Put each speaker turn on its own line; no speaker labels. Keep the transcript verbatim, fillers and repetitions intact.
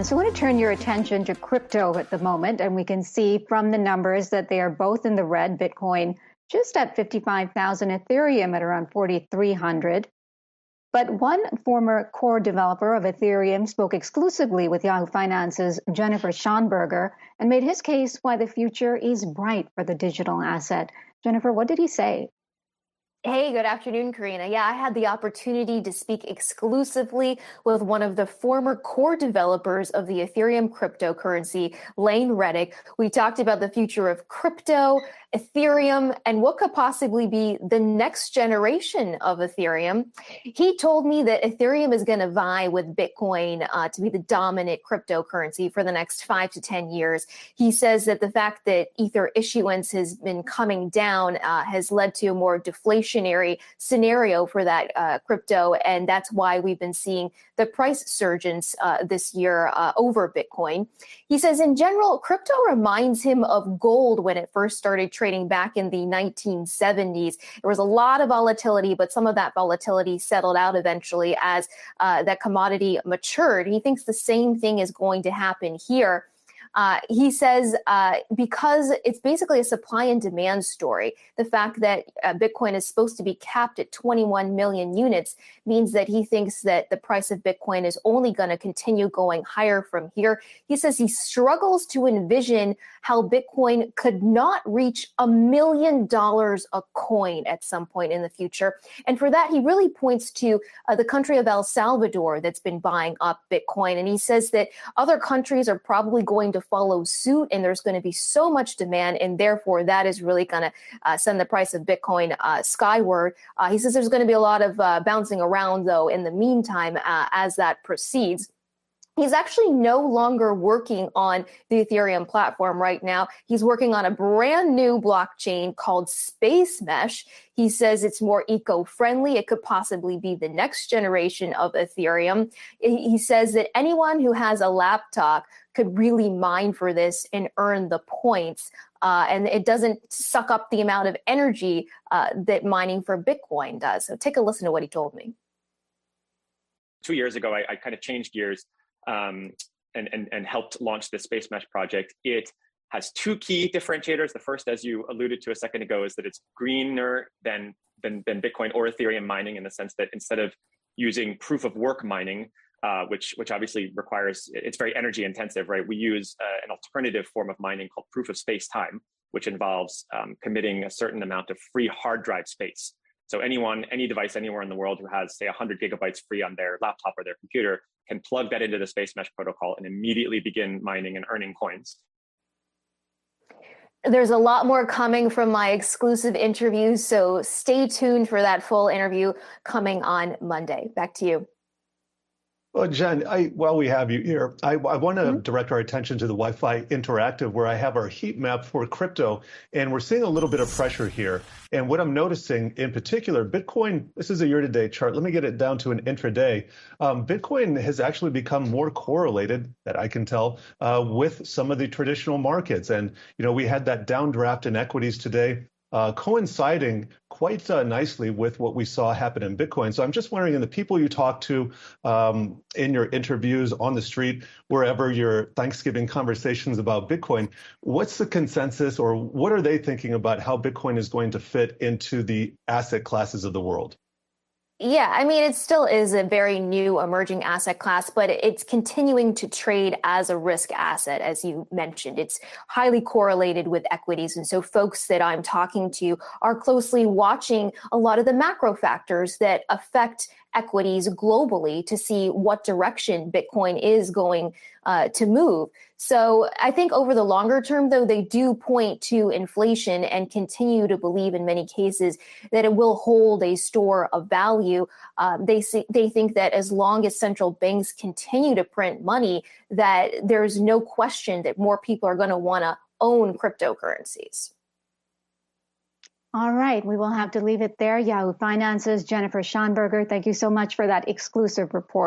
So I want to turn your attention to crypto at the moment, and we can see from the numbers that they are both in the red. Bitcoin just at fifty-five thousand, Ethereum at around forty-three hundred. But one former core developer of Ethereum spoke exclusively with Yahoo Finance's Jennifer Schonberger and made his case why the future is bright for the digital asset. Jennifer, what did he say?
Hey, good afternoon, Karina. Yeah, I had the opportunity to speak exclusively with one of the former core developers of the Ethereum cryptocurrency, Lane Reddick. We talked about the future of crypto, Ethereum, and what could possibly be the next generation of Ethereum. He told me that Ethereum is going to vie with Bitcoin uh, to be the dominant cryptocurrency for the next five to ten years. He says that the fact that Ether issuance has been coming down uh, has led to a more deflation scenario for that uh, crypto, and that's why we've been seeing the price surgence uh, this year uh, over Bitcoin. He says in general, crypto reminds him of gold when it first started trading back in the nineteen seventies. There was a lot of volatility, but some of that volatility settled out eventually as uh, that commodity matured. He thinks the same thing is going to happen here. Uh, he says uh, because it's basically a supply and demand story, the fact that uh, Bitcoin is supposed to be capped at twenty-one million units means that he thinks that the price of Bitcoin is only going to continue going higher from here. He says he struggles to envision how Bitcoin could not reach a million dollars a coin at some point in the future. And for that, he really points to uh, the country of El Salvador that's been buying up Bitcoin. And he says that other countries are probably going to follow suit, and there's going to be so much demand, and therefore that is really going to uh, send the price of Bitcoin uh, skyward. Uh, he says there's going to be a lot of uh, bouncing around, though, in the meantime, uh, as that proceeds. He's actually no longer working on the Ethereum platform right now. He's working on a brand new blockchain called Space Mesh. He says it's more eco-friendly. It could possibly be the next generation of Ethereum. He says that anyone who has a laptop could really mine for this and earn the points. Uh, and it doesn't suck up the amount of energy uh, that mining for Bitcoin does. So take a listen to what he told me.
Two years ago, I, I kind of changed gears um, and, and, and helped launch the Space Mesh project. It has two key differentiators. The first, as you alluded to a second ago, is that it's greener than, than, than Bitcoin or Ethereum mining, in the sense that instead of using proof of work mining, Uh, which which obviously requires, it's very energy intensive, right? We use uh, an alternative form of mining called proof of space time, which involves um, committing a certain amount of free hard drive space. So anyone, any device anywhere in the world who has, say, one hundred gigabytes free on their laptop or their computer can plug that into the Space Mesh protocol and immediately begin mining and earning coins.
There's a lot more coming from my exclusive interviews, so stay tuned for that full interview coming on Monday. Back to you.
Well, Jen, I, while we have you here, I, I want to mm-hmm. direct our attention to the Wi-Fi Interactive, where I have our heat map for crypto, and we're seeing a little bit of pressure here. And what I'm noticing in particular, Bitcoin, this is a year-to-date chart. Let me get it down to an intraday. Um, Bitcoin has actually become more correlated, that I can tell, uh, with some of the traditional markets. And, you know, we had that downdraft in equities today, Uh, coinciding quite uh, nicely with what we saw happen in Bitcoin. So I'm just wondering, in the people you talk to um, in your interviews on the street, wherever your Thanksgiving conversations about Bitcoin, what's the consensus, or what are they thinking about how Bitcoin is going to fit into the asset classes of the world?
Yeah, I mean, it still is a very new emerging asset class, but it's continuing to trade as a risk asset, as you mentioned. It's highly correlated with equities. And so folks that I'm talking to are closely watching a lot of the macro factors that affect equities globally to see what direction Bitcoin is going uh, to move. So I think over the longer term, though, they do point to inflation and continue to believe in many cases that it will hold a store of value. Um, they see, they think that as long as central banks continue to print money, that there's no question that more people are going to want to own cryptocurrencies.
All right, we will have to leave it there. Yahoo Finance's Jennifer Schonberger, thank you so much for that exclusive report.